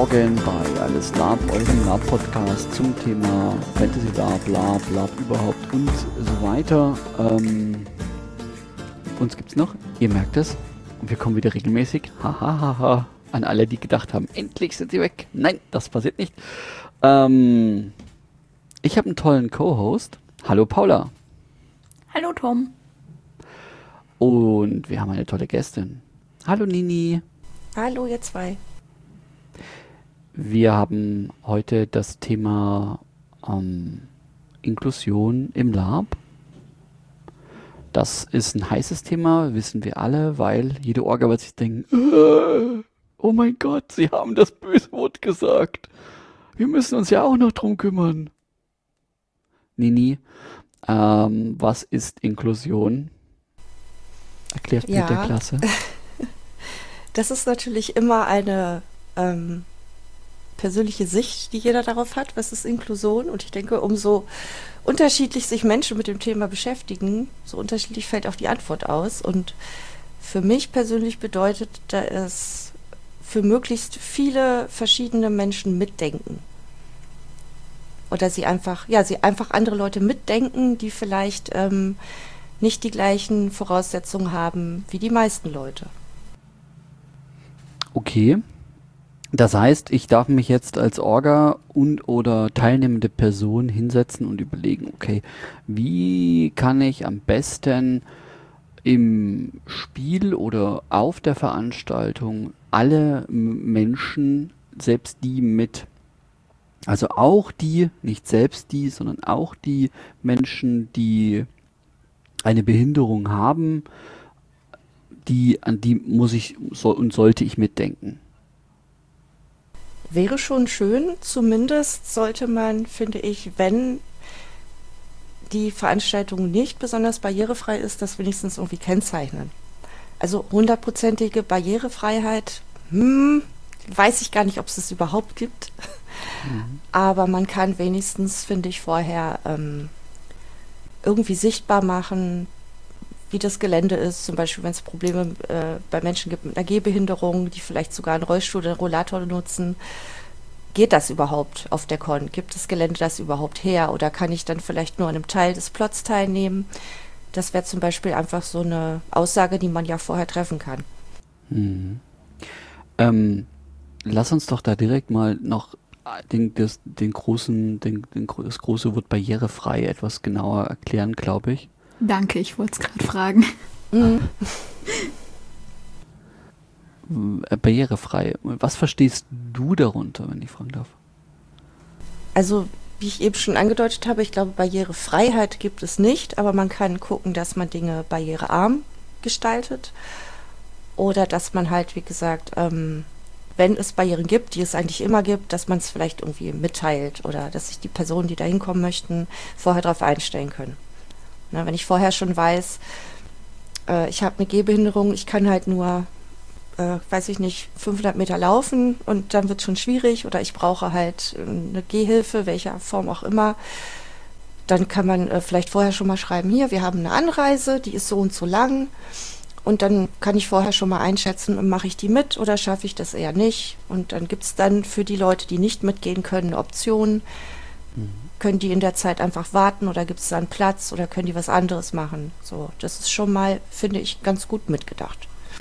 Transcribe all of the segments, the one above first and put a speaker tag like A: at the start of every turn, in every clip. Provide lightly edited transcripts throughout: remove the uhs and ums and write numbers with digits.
A: Morgen bei Alles Lab, eurem Lab-Podcast zum Thema Fantasy Lab, Lab überhaupt und so weiter. Uns gibt's noch, ihr merkt es, und wir kommen wieder regelmäßig. Hahaha. An alle, die gedacht haben, endlich sind sie weg. Nein, das passiert nicht. Ich habe einen tollen Co-Host. Hallo Paula.
B: Hallo Tom.
A: Und wir haben eine tolle Gästin. Hallo Nini.
C: Hallo ihr zwei.
A: Wir haben heute das Thema Inklusion im Lab. Das ist ein heißes Thema, wissen wir alle, weil jede Orga wird sich denken, oh mein Gott, sie haben das böse Wort gesagt. Wir müssen uns ja auch noch drum kümmern. Nini, was ist Inklusion? Erklärt mit der Klasse.
C: Das ist natürlich immer eine persönliche Sicht, die jeder darauf hat, was ist Inklusion. Und ich denke, umso unterschiedlich sich Menschen mit dem Thema beschäftigen, so unterschiedlich fällt auch die Antwort aus. Und für mich persönlich bedeutet das für möglichst viele verschiedene Menschen mitdenken. Oder sie einfach andere Leute mitdenken, die vielleicht nicht die gleichen Voraussetzungen haben wie die meisten Leute.
A: Okay. Das heißt, ich darf mich jetzt als Orga und oder teilnehmende Person hinsetzen und überlegen, okay, wie kann ich am besten im Spiel oder auf der Veranstaltung alle Menschen, selbst die also auch die, nicht selbst die, sondern auch die Menschen, die eine Behinderung haben, an die sollte ich mitdenken.
C: Wäre schon schön, zumindest sollte man, finde ich, wenn die Veranstaltung nicht besonders barrierefrei ist, das wenigstens irgendwie kennzeichnen. Also 100%ige Barrierefreiheit, weiß ich gar nicht, ob es das überhaupt gibt. Aber man kann wenigstens, finde ich, vorher irgendwie sichtbar machen, wie das Gelände ist, zum Beispiel wenn es Probleme bei Menschen gibt mit einer Gehbehinderung, die vielleicht sogar einen Rollstuhl oder einen Rollator nutzen. Geht das überhaupt auf der Con? Gibt das Gelände das überhaupt her? Oder kann ich dann vielleicht nur an einem Teil des Plots teilnehmen? Das wäre zum Beispiel einfach so eine Aussage, die man ja vorher treffen kann.
A: Lass uns doch da direkt mal noch das große Wort barrierefrei etwas genauer erklären, glaube ich.
B: Danke, ich wollte es gerade fragen.
A: Barrierefrei. Was verstehst du darunter, wenn ich fragen darf?
C: Also, wie ich eben schon angedeutet habe, ich glaube, Barrierefreiheit gibt es nicht, aber man kann gucken, dass man Dinge barrierearm gestaltet oder dass man halt, wie gesagt, wenn es Barrieren gibt, die es eigentlich immer gibt, dass man es vielleicht irgendwie mitteilt oder dass sich die Personen, die da hinkommen möchten, vorher darauf einstellen können. Na, wenn ich vorher schon weiß, ich habe eine Gehbehinderung, ich kann halt nur, 500 Meter laufen und dann wird es schon schwierig oder ich brauche halt eine Gehhilfe, welcher Form auch immer, dann kann man vielleicht vorher schon mal schreiben, hier, wir haben eine Anreise, die ist so und so lang und dann kann ich vorher schon mal einschätzen, mache ich die mit oder schaffe ich das eher nicht und dann gibt es dann für die Leute, die nicht mitgehen können, eine Option. Können die in der Zeit einfach warten oder gibt es da einen Platz oder können die was anderes machen? So, das ist schon mal, finde ich, ganz gut mitgedacht.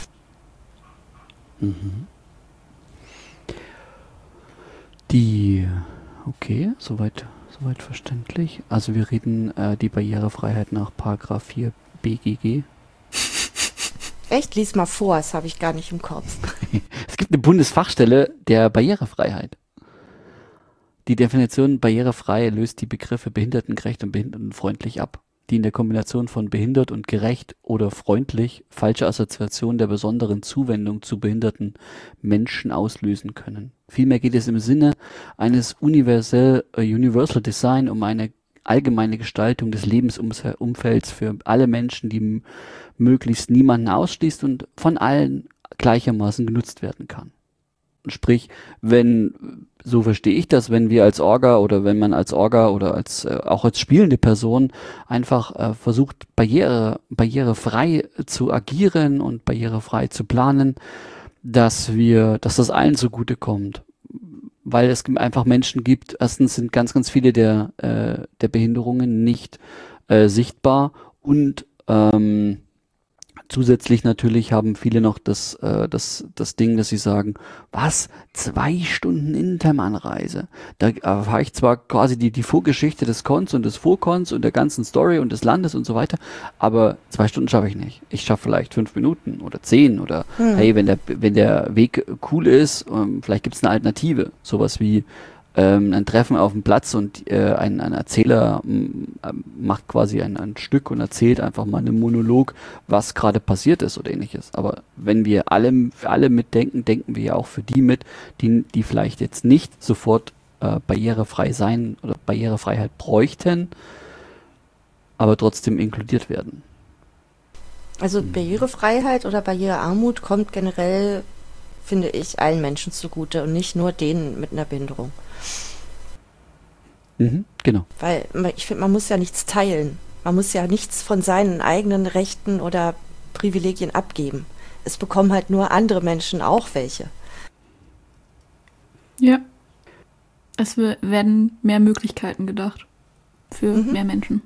A: Okay, soweit verständlich. Also wir reden die Barrierefreiheit nach Paragraph 4 BGG.
C: Echt? Lies mal vor, das habe ich gar nicht im Kopf.
A: Es gibt eine Bundesfachstelle der Barrierefreiheit. Die Definition barrierefrei löst die Begriffe behindertengerecht und behindertenfreundlich ab, die in der Kombination von behindert und gerecht oder freundlich falsche Assoziation der besonderen Zuwendung zu behinderten Menschen auslösen können. Vielmehr geht es im Sinne eines Universal Design um eine allgemeine Gestaltung des Lebensumfelds für alle Menschen, die möglichst niemanden ausschließt und von allen gleichermaßen genutzt werden kann. Sprich, so verstehe ich das, wenn wir als Orga oder wenn man als Orga oder auch als spielende Person einfach versucht, barrierefrei zu agieren und barrierefrei zu planen, dass das allen zugutekommt. weil es einfach Menschen gibt, erstens sind ganz, ganz viele der Behinderungen nicht sichtbar und zusätzlich natürlich haben viele noch das Ding, dass sie sagen, was, 2 Stunden Interm-Anreise? Da erfahre ich zwar quasi die Vorgeschichte des Cons und des Vorcons und der ganzen Story und des Landes und so weiter, aber 2 Stunden schaffe ich nicht. Ich schaffe vielleicht 5 Minuten oder 10 oder hey, wenn der Weg cool ist, vielleicht gibt es eine Alternative. Sowas wie ein Treffen auf dem Platz und ein Erzähler macht quasi ein Stück und erzählt einfach mal einen Monolog, was gerade passiert ist oder ähnliches. Aber wenn wir für alle mitdenken, denken wir ja auch für die mit, die vielleicht jetzt nicht sofort barrierefrei sein oder Barrierefreiheit bräuchten, aber trotzdem inkludiert werden.
C: Also Barrierefreiheit oder Barrierearmut kommt generell, finde ich, allen Menschen zugute und nicht nur denen mit einer Behinderung.
A: Genau.
C: Weil ich finde, man muss ja nichts teilen. Man muss ja nichts von seinen eigenen Rechten oder Privilegien abgeben. Es bekommen halt nur andere Menschen auch welche.
B: Ja. Es werden mehr Möglichkeiten gedacht für mehr Menschen.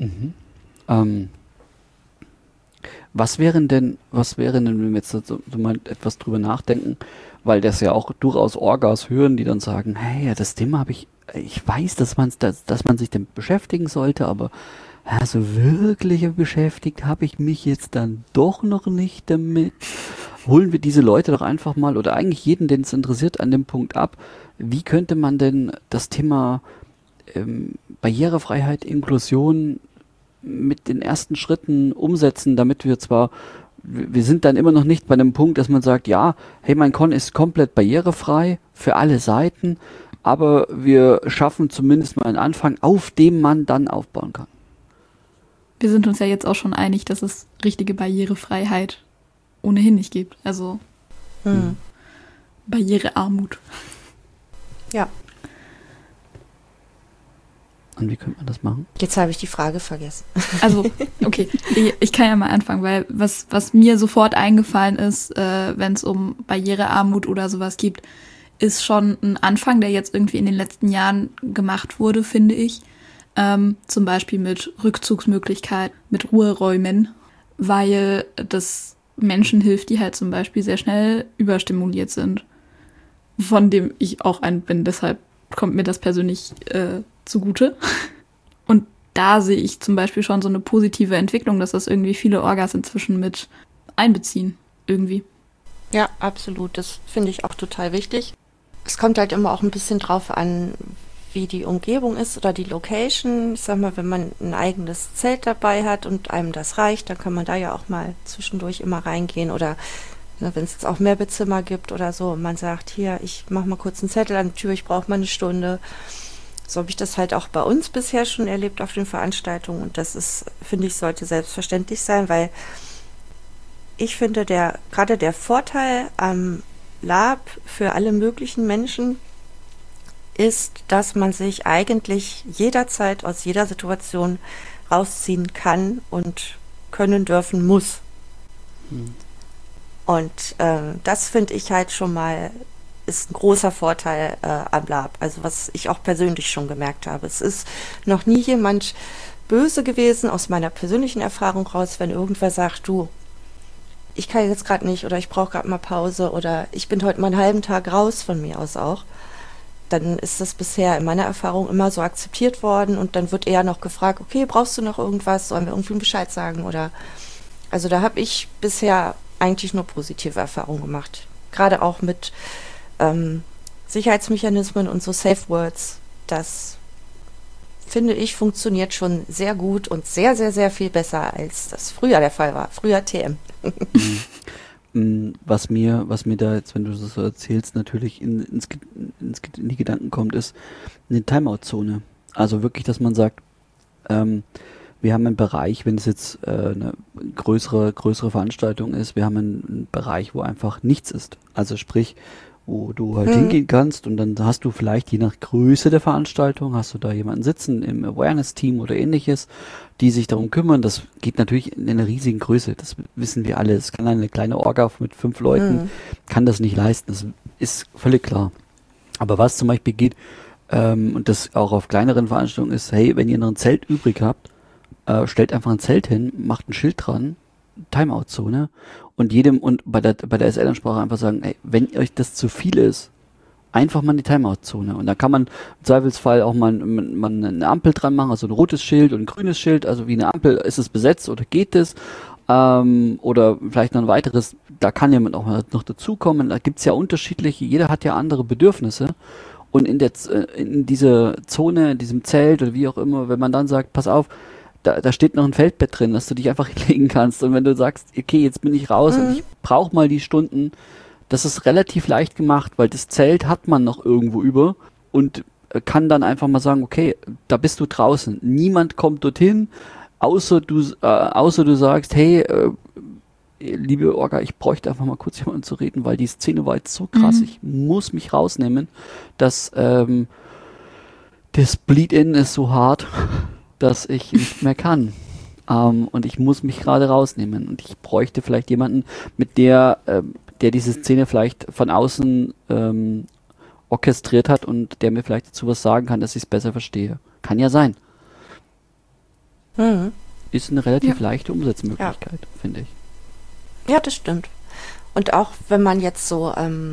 A: Was wären denn, wenn wir jetzt so mal etwas drüber nachdenken, weil das ja auch durchaus Orgas hören, die dann sagen, hey, ja, das Thema ich weiß, dass man sich damit beschäftigen sollte, aber so wirklich beschäftigt habe ich mich jetzt dann doch noch nicht damit. Holen wir diese Leute doch einfach mal oder eigentlich jeden, den es interessiert, an dem Punkt ab. Wie könnte man denn das Thema Barrierefreiheit, Inklusion mit den ersten Schritten umsetzen, damit wir sind dann immer noch nicht bei einem Punkt, dass man sagt, ja, hey, mein Con ist komplett barrierefrei für alle Seiten, aber wir schaffen zumindest mal einen Anfang, auf dem man dann aufbauen kann.
B: Wir sind uns ja jetzt auch schon einig, dass es richtige Barrierefreiheit ohnehin nicht gibt. Also Barrierearmut.
C: Ja.
A: Und wie könnte man das machen?
C: Jetzt habe ich die Frage vergessen.
B: Also, okay, ich kann ja mal anfangen, weil was mir sofort eingefallen ist, wenn es um Barrierearmut oder sowas gibt, ist schon ein Anfang, der jetzt irgendwie in den letzten Jahren gemacht wurde, finde ich. Zum Beispiel mit Rückzugsmöglichkeit, mit Ruheräumen, weil das Menschen hilft, die halt zum Beispiel sehr schnell überstimuliert sind, von dem ich auch ein bin. Deshalb kommt mir das persönlich zugute. Und da sehe ich zum Beispiel schon so eine positive Entwicklung, dass das irgendwie viele Orgas inzwischen mit einbeziehen, irgendwie.
C: Ja, absolut. Das finde ich auch total wichtig. Es kommt halt immer auch ein bisschen drauf an, wie die Umgebung ist oder die Location. Ich sag mal, wenn man ein eigenes Zelt dabei hat und einem das reicht, dann kann man da ja auch mal zwischendurch immer reingehen oder wenn es jetzt auch Mehrbettzimmer gibt oder so und man sagt, hier, ich mache mal kurz einen Zettel an die Tür, ich brauche mal eine Stunde. So habe ich das halt auch bei uns bisher schon erlebt auf den Veranstaltungen und das ist, finde ich, sollte selbstverständlich sein, weil ich finde, gerade der Vorteil am Lab für alle möglichen Menschen ist, dass man sich eigentlich jederzeit aus jeder Situation rausziehen kann und können dürfen muss. Und das finde ich halt schon mal, ist ein großer Vorteil am Lab. Also was ich auch persönlich schon gemerkt habe. Es ist noch nie jemand böse gewesen, aus meiner persönlichen Erfahrung raus, wenn irgendwer sagt, du, ich kann jetzt gerade nicht oder ich brauche gerade mal Pause oder ich bin heute mal einen halben Tag raus von mir aus auch. Dann ist das bisher in meiner Erfahrung immer so akzeptiert worden und dann wird eher noch gefragt, okay, brauchst du noch irgendwas, sollen wir irgendwie Bescheid sagen oder, also da habe ich bisher eigentlich nur positive Erfahrungen gemacht. Gerade auch mit Sicherheitsmechanismen und so Safe Words, das finde ich funktioniert schon sehr gut und sehr, sehr, sehr viel besser, als das früher der Fall war. Früher TM.
A: Was mir da jetzt, wenn du das so erzählst, natürlich in die Gedanken kommt, ist eine Timeout-Zone. Also wirklich, dass man sagt, wir haben einen Bereich, wenn es jetzt eine größere Veranstaltung ist, wir haben einen Bereich, wo einfach nichts ist. Also sprich, wo du halt hingehen kannst und dann hast du vielleicht, je nach Größe der Veranstaltung, hast du da jemanden sitzen im Awareness-Team oder ähnliches, die sich darum kümmern. Das geht natürlich in einer riesigen Größe, das wissen wir alle. Es kann eine kleine Orga mit 5 Leuten, kann das nicht leisten, das ist völlig klar. Aber was zum Beispiel geht, und das auch auf kleineren Veranstaltungen ist, hey, wenn ihr noch ein Zelt übrig habt, stellt einfach ein Zelt hin, macht ein Schild dran, Timeout-Zone und bei der SL-Ansprache einfach sagen, ey, wenn euch das zu viel ist, einfach mal in die Timeout-Zone. Und da kann man im Zweifelsfall auch mal eine Ampel dran machen, also ein rotes Schild und ein grünes Schild, also wie eine Ampel, ist es besetzt oder geht es? Oder vielleicht noch ein weiteres, da kann jemand auch noch dazukommen, da gibt's ja unterschiedliche, jeder hat ja andere Bedürfnisse. Und in dieser Zone, in diesem Zelt oder wie auch immer, wenn man dann sagt, pass auf, da steht noch ein Feldbett drin, dass du dich einfach hinlegen kannst. Und wenn du sagst, okay, jetzt bin ich raus und ich brauche mal die Stunden, das ist relativ leicht gemacht, weil das Zelt hat man noch irgendwo über und kann dann einfach mal sagen, okay, da bist du draußen. Niemand kommt dorthin, außer du sagst, hey, liebe Orga, ich bräuchte einfach mal kurz jemanden zu reden, weil die Szene war jetzt so krass, ich muss mich rausnehmen, dass das Bleed-In ist so hart, dass ich nicht mehr kann. Und ich muss mich gerade rausnehmen. Und ich bräuchte vielleicht jemanden, mit der diese Szene vielleicht von außen orchestriert hat und der mir vielleicht dazu was sagen kann, dass ich es besser verstehe. Kann ja sein. Ist eine relativ leichte Umsetzmöglichkeit, finde ich.
C: Ja, das stimmt. Und auch wenn man jetzt so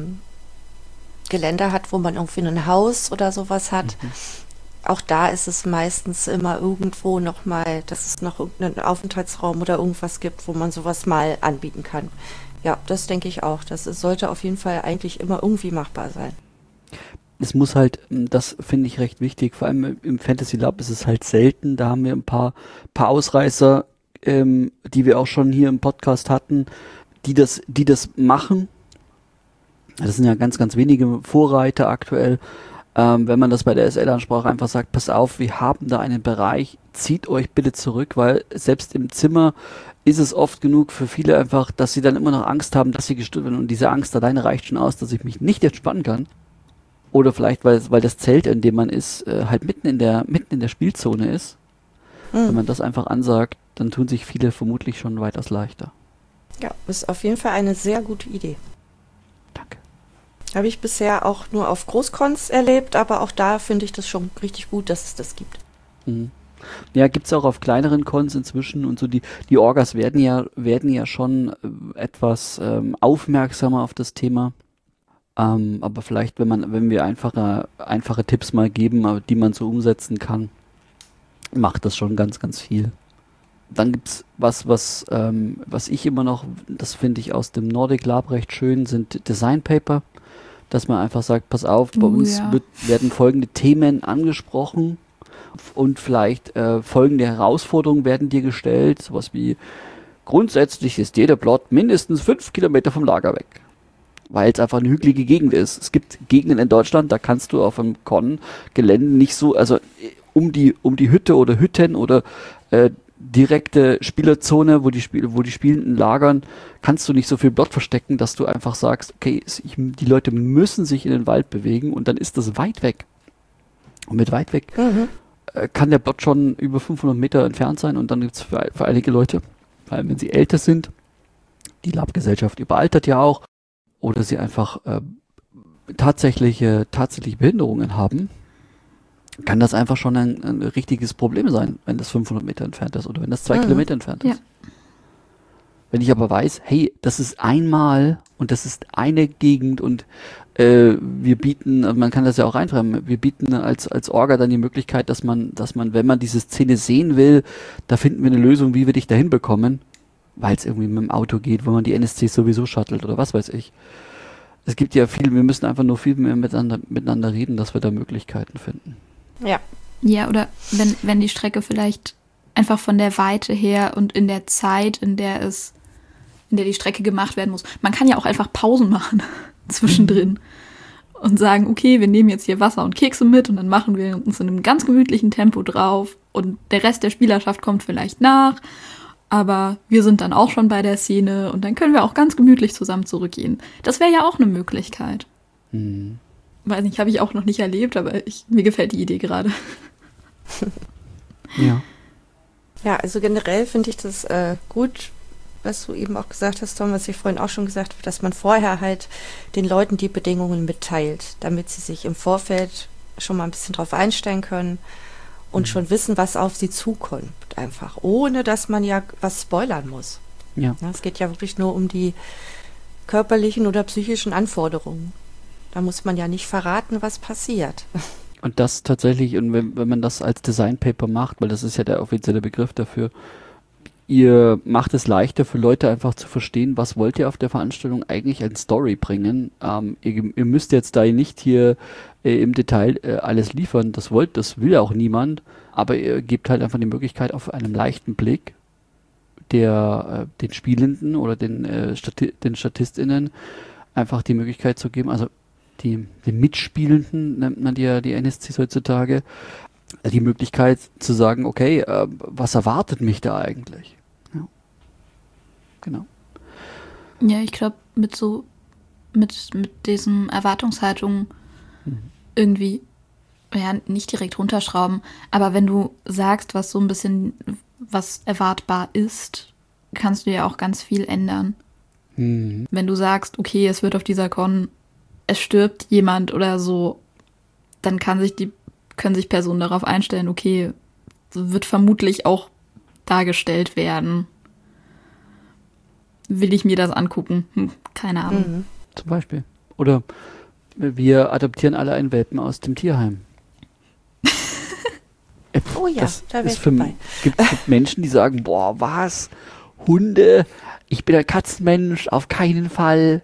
C: Geländer hat, wo man irgendwie ein Haus oder sowas hat, auch da ist es meistens immer irgendwo nochmal, dass es noch irgendeinen Aufenthaltsraum oder irgendwas gibt, wo man sowas mal anbieten kann. Ja, das denke ich auch. Sollte auf jeden Fall eigentlich immer irgendwie machbar sein.
A: Es muss halt, das finde ich recht wichtig, vor allem im Fantasy Lab ist es halt selten, da haben wir ein paar Ausreißer, die wir auch schon hier im Podcast hatten, die das machen. Das sind ja ganz, ganz wenige Vorreiter aktuell. Wenn man das bei der SL-Ansprache einfach sagt, pass auf, wir haben da einen Bereich, zieht euch bitte zurück, weil selbst im Zimmer ist es oft genug für viele einfach, dass sie dann immer noch Angst haben, dass sie gestört werden und diese Angst alleine reicht schon aus, dass ich mich nicht entspannen kann. Oder vielleicht, weil das Zelt, in dem man ist, halt mitten in der Spielzone ist. Wenn man das einfach ansagt, dann tun sich viele vermutlich schon weitaus leichter.
C: Ja, ist auf jeden Fall eine sehr gute Idee.
A: Danke.
C: Habe ich bisher auch nur auf Großcons erlebt, aber auch da finde ich das schon richtig gut, dass es das gibt.
A: Ja, gibt's auch auf kleineren Cons inzwischen und so die Orgas werden ja schon etwas aufmerksamer auf das Thema. Aber vielleicht, wenn wir einfache Tipps mal geben, die man so umsetzen kann, macht das schon ganz, ganz viel. Dann gibt's was ich immer noch, das finde ich aus dem Nordic Lab recht schön, sind Design Paper, dass man einfach sagt, pass auf, bei uns werden folgende Themen angesprochen und vielleicht folgende Herausforderungen werden dir gestellt, sowas wie grundsätzlich ist jeder Plot mindestens 5 Kilometer vom Lager weg, weil es einfach eine hügelige Gegend ist. Es gibt Gegenden in Deutschland, da kannst du auf einem Con-Gelände nicht so, also um die Hütte oder Hütten oder direkte Spielerzone, wo die Spielenden lagern, kannst du nicht so viel Plot verstecken, dass du einfach sagst, okay, die Leute müssen sich in den Wald bewegen und dann ist das weit weg. Und mit weit weg kann der Plot schon über 500 Meter entfernt sein und dann gibt es für einige Leute, vor allem wenn sie älter sind, die Lab-Gesellschaft überaltert ja auch, oder sie einfach tatsächliche Behinderungen haben, kann das einfach schon ein richtiges Problem sein, wenn das 500 Meter entfernt ist oder wenn das 2 Kilometer entfernt ist. Ja. Wenn ich aber weiß, hey, das ist einmal und das ist eine Gegend und wir bieten, man kann das ja auch reinschreiben, wir bieten als Orga dann die Möglichkeit, dass man, wenn man diese Szene sehen will, da finden wir eine Lösung, wie wir dich dahin bekommen, weil es irgendwie mit dem Auto geht, wo man die NSC sowieso shuttelt oder was weiß ich. Es gibt ja viel, wir müssen einfach nur viel mehr miteinander reden, dass wir da Möglichkeiten finden.
C: Ja.
B: Ja, oder wenn die Strecke vielleicht einfach von der Weite her und in der Zeit, in der die Strecke gemacht werden muss. Man kann ja auch einfach Pausen machen zwischendrin und sagen, okay, wir nehmen jetzt hier Wasser und Kekse mit und dann machen wir uns in einem ganz gemütlichen Tempo drauf und der Rest der Spielerschaft kommt vielleicht nach, aber wir sind dann auch schon bei der Szene und dann können wir auch ganz gemütlich zusammen zurückgehen. Das wäre ja auch eine Möglichkeit. Weiß nicht, habe ich auch noch nicht erlebt, aber mir gefällt die Idee gerade.
A: Ja.
C: Ja, also generell finde ich das gut, was du eben auch gesagt hast, Tom, was ich vorhin auch schon gesagt habe, dass man vorher halt den Leuten die Bedingungen mitteilt, damit sie sich im Vorfeld schon mal ein bisschen drauf einstellen können und schon wissen, was auf sie zukommt, einfach, ohne dass man ja was spoilern muss.
A: Ja.
C: Es geht ja wirklich nur um die körperlichen oder psychischen Anforderungen. Da muss man ja nicht verraten, was passiert.
A: Und das tatsächlich, und wenn man das als Designpaper macht, weil das ist ja der offizielle Begriff dafür, ihr macht es leichter für Leute einfach zu verstehen, was wollt ihr auf der Veranstaltung eigentlich als Story bringen. Ihr müsst jetzt da nicht hier im Detail alles liefern, das will auch niemand, aber ihr gebt halt einfach die Möglichkeit auf einem leichten Blick den Spielenden oder den StatistInnen einfach die Möglichkeit zu geben, also den Mitspielenden, nennt man die NSCs heutzutage, die Möglichkeit zu sagen, okay, was erwartet mich da eigentlich? Ja. Genau.
B: Ja, ich glaube, mit diesen Erwartungshaltungen irgendwie, ja, nicht direkt runterschrauben, aber wenn du sagst, was so ein bisschen, was erwartbar ist, kannst du ja auch ganz viel ändern.
A: Mhm.
B: Wenn du sagst, okay, es wird auf dieser Con, es stirbt jemand oder so, dann können sich Personen darauf einstellen, okay, wird vermutlich auch dargestellt werden. Will ich mir das angucken? Keine Ahnung.
C: Mhm.
A: Zum Beispiel. Oder wir adoptieren alle einen Welpen aus dem Tierheim.
C: Oh ja, da wäre ich dabei.
A: Gibt Menschen, die sagen, boah, was? Hunde? Ich bin ein Katzenmensch, auf keinen Fall.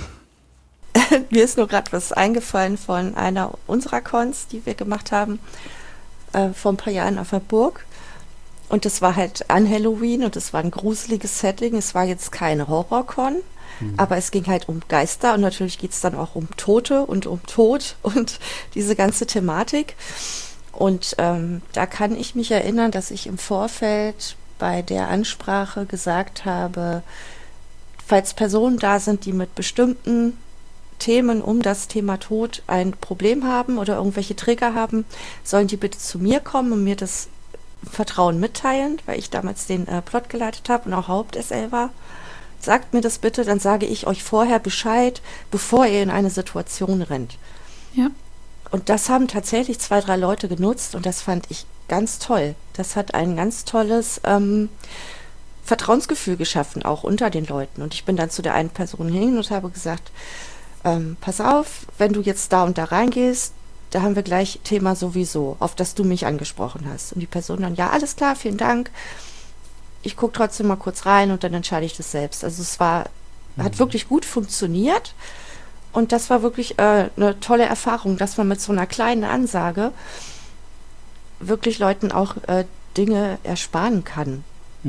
C: Mir ist nur gerade was eingefallen von einer unserer Cons, die wir gemacht haben, vor ein paar Jahren auf der Burg. Und das war halt an Halloween und es war ein gruseliges Setting. Es war jetzt keine Horrorcon, aber es ging halt um Geister und natürlich geht es dann auch um Tote und um Tod und diese ganze Thematik. Und da kann ich mich erinnern, dass ich im Vorfeld bei der Ansprache gesagt habe, falls Personen da sind, die mit bestimmten Themen um das Thema Tod ein Problem haben oder irgendwelche Trigger haben, sollen die bitte zu mir kommen und mir das Vertrauen mitteilen, weil ich damals den Plot geleitet habe und auch Haupt-SL war. Sagt mir das bitte, dann sage ich euch vorher Bescheid, bevor ihr in eine Situation rennt.
B: Ja.
C: Und das haben tatsächlich 2, 3 Leute genutzt und das fand ich ganz toll. Das hat ein ganz tolles Vertrauensgefühl geschaffen, auch unter den Leuten. Und ich bin dann zu der einen Person hin und habe gesagt, pass auf, wenn du jetzt da und da reingehst, da haben wir gleich Thema sowieso, auf das du mich angesprochen hast. Und die Person dann, ja, alles klar, vielen Dank. Ich gucke trotzdem mal kurz rein und dann entscheide ich das selbst. Also es hat wirklich gut funktioniert und das war wirklich eine tolle Erfahrung, dass man mit so einer kleinen Ansage wirklich Leuten auch Dinge ersparen kann.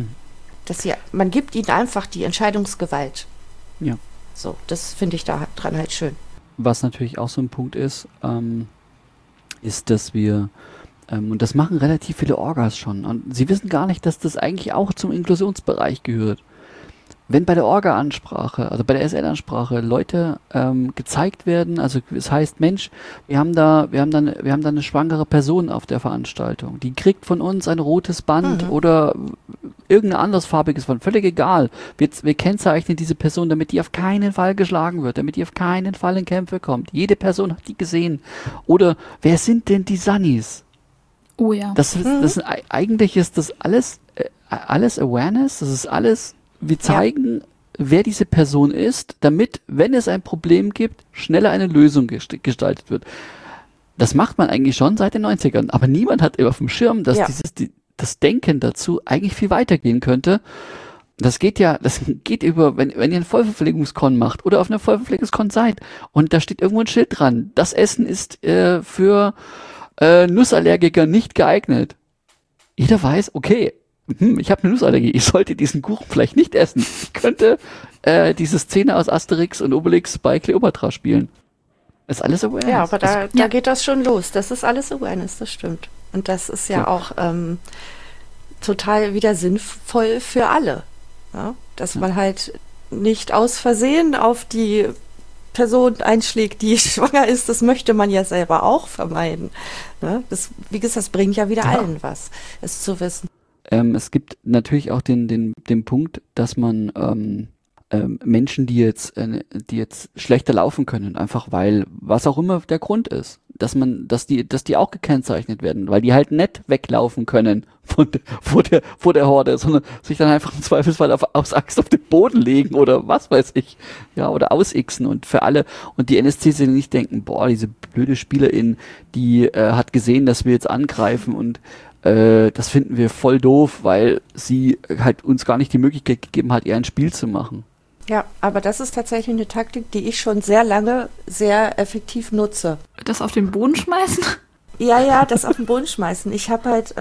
C: Man gibt ihnen einfach die Entscheidungsgewalt.
A: Ja.
C: So, das finde ich da dran halt schön.
A: Was natürlich auch so ein Punkt ist, ist, dass wir, und das machen relativ viele Orgas schon, und sie wissen gar nicht, dass das eigentlich auch zum Inklusionsbereich gehört. Wenn bei der Orga-Ansprache, also bei der SL-Ansprache, Leute gezeigt werden, also es heißt, Mensch, wir haben da eine schwangere Person auf der Veranstaltung, die kriegt von uns ein rotes Band oder irgendein anderes farbiges Band, völlig egal. Wir kennzeichnen diese Person, damit die auf keinen Fall geschlagen wird, damit die auf keinen Fall in Kämpfe kommt. Jede Person hat die gesehen. Oder wer sind denn die Sunnies?
B: Oh ja.
A: Eigentlich ist das alles Awareness, das ist alles. Wir zeigen, wer diese Person ist, damit, wenn es ein Problem gibt, schneller eine Lösung gestaltet wird. Das macht man eigentlich schon seit den 90ern, aber niemand hat auf dem Schirm, dass das Denken dazu eigentlich viel weitergehen könnte. Das geht über, wenn ihr einen Vollverpflegungskon macht oder auf einer Vollverpflegungskon seid und da steht irgendwo ein Schild dran, das Essen ist für Nussallergiker nicht geeignet. Jeder weiß, okay, ich habe eine Nussallergie, ich sollte diesen Kuchen vielleicht nicht essen. Ich könnte diese Szene aus Asterix und Obelix bei Kleopatra spielen. Das ist alles Awareness.
C: Ja, aber da geht das schon los. Das ist alles Awareness, das stimmt. Und das ist ja auch total wieder sinnvoll für alle. Ja? Dass man halt nicht aus Versehen auf die Person einschlägt, die schwanger ist, das möchte man ja selber auch vermeiden. Ne? Wie gesagt, das bringt ja wieder allen was, es zu wissen.
A: Es gibt natürlich auch den Punkt, dass man Menschen, die jetzt schlechter laufen können, einfach weil, was auch immer der Grund ist, dass die auch gekennzeichnet werden, weil die halt nicht weglaufen können vor der Horde, sondern sich dann einfach im Zweifelsfall aus Angst auf den Boden legen oder was weiß ich, ja, oder ausixen und für alle, und die NSC sich nicht denken, boah, diese blöde Spielerin, die hat gesehen, dass wir jetzt angreifen und das finden wir voll doof, weil sie halt uns gar nicht die Möglichkeit gegeben hat, ihr ein Spiel zu machen.
C: Ja, aber das ist tatsächlich eine Taktik, die ich schon sehr lange sehr effektiv nutze.
B: Das auf den Boden schmeißen?
C: Ja, das auf den Boden schmeißen. Ich habe halt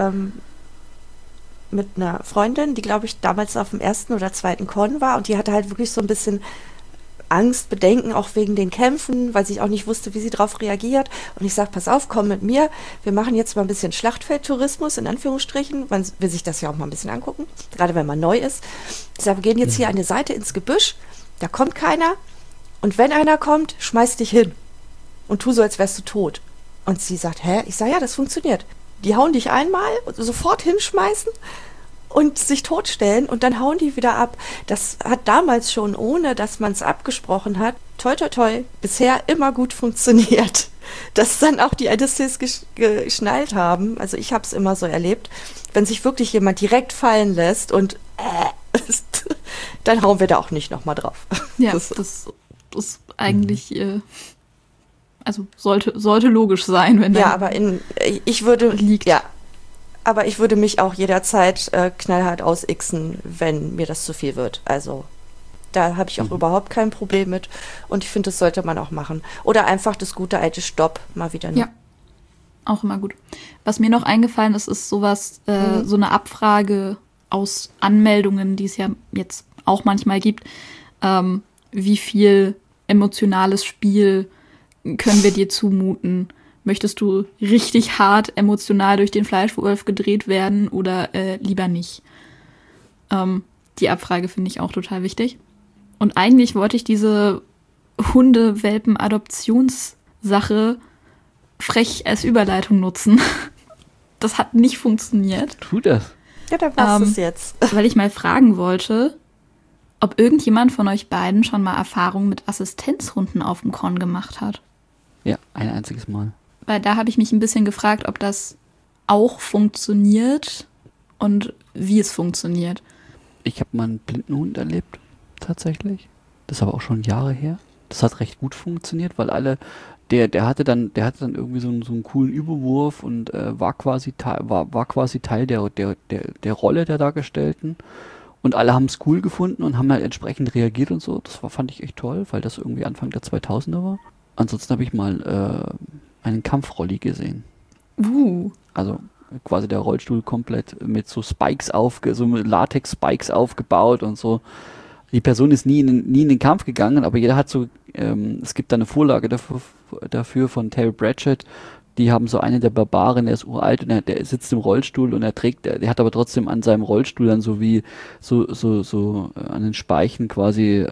C: mit einer Freundin, die, glaube ich, damals auf dem 1. oder 2. Con war, und die hatte halt wirklich so ein bisschen Angst, Bedenken, auch wegen den Kämpfen, weil sie auch nicht wusste, wie sie darauf reagiert. Und ich sage, pass auf, komm mit mir, wir machen jetzt mal ein bisschen Schlachtfeldtourismus, in Anführungsstrichen. Man will sich das ja auch mal ein bisschen angucken, gerade wenn man neu ist. Ich sage, wir gehen jetzt hier eine Seite ins Gebüsch, da kommt keiner, und wenn einer kommt, schmeiß dich hin und tu so, als wärst du tot. Und sie sagt, hä? Ich sage, ja, das funktioniert. Die hauen dich einmal, sofort hinschmeißen und sich totstellen, und dann hauen die wieder ab. Das hat damals schon, ohne dass man es abgesprochen hat, toi toi toi, bisher immer gut funktioniert. Dass dann auch die NSCs geschnallt haben, also ich habe es immer so erlebt, wenn sich wirklich jemand direkt fallen lässt und dann hauen wir da auch nicht nochmal drauf.
B: Ja, das ist eigentlich, also sollte logisch sein, wenn
C: ja, aber ich würde
B: liegt.
C: Ja, aber ich würde mich auch jederzeit knallhart ausixen, wenn mir das zu viel wird. Also da habe ich auch überhaupt kein Problem mit. Und ich finde, das sollte man auch machen. Oder einfach das gute alte Stopp mal wieder.
B: Ja, auch immer gut. Was mir noch eingefallen ist, ist sowas, so eine Abfrage aus Anmeldungen, die es ja jetzt auch manchmal gibt. Wie viel emotionales Spiel können wir dir zumuten? Möchtest du richtig hart emotional durch den Fleischwolf gedreht werden oder lieber nicht? Die Abfrage finde ich auch total wichtig. Und eigentlich wollte ich diese Hunde-Welpen-Adoptionssache frech als Überleitung nutzen. Das hat nicht funktioniert.
A: Tu das.
C: Ja, dann passt es jetzt.
B: Weil ich mal fragen wollte, ob irgendjemand von euch beiden schon mal Erfahrungen mit Assistenzhunden auf dem Con gemacht hat.
A: Ja, ein einziges Mal.
B: Weil da habe ich mich ein bisschen gefragt, ob das auch funktioniert und wie es funktioniert.
A: Ich habe mal einen blinden Hund erlebt, tatsächlich. Das ist aber auch schon Jahre her. Das hat recht gut funktioniert, weil der hatte dann irgendwie so einen coolen Überwurf und war quasi Teil der Rolle der Dargestellten. Und alle haben es cool gefunden und haben halt entsprechend reagiert und so. Das fand ich echt toll, weil das irgendwie Anfang der 2000er war. Ansonsten habe ich mal einen Kampfrolli gesehen. Also quasi der Rollstuhl komplett mit so Spikes so mit Latex-Spikes aufgebaut und so. Die Person ist nie in den Kampf gegangen, aber jeder hat so, es gibt da eine Vorlage dafür von Terry Pratchett. Die haben so einen der Barbaren, der ist uralt und der sitzt im Rollstuhl und der hat aber trotzdem an seinem Rollstuhl dann so wie so an den Speichen quasi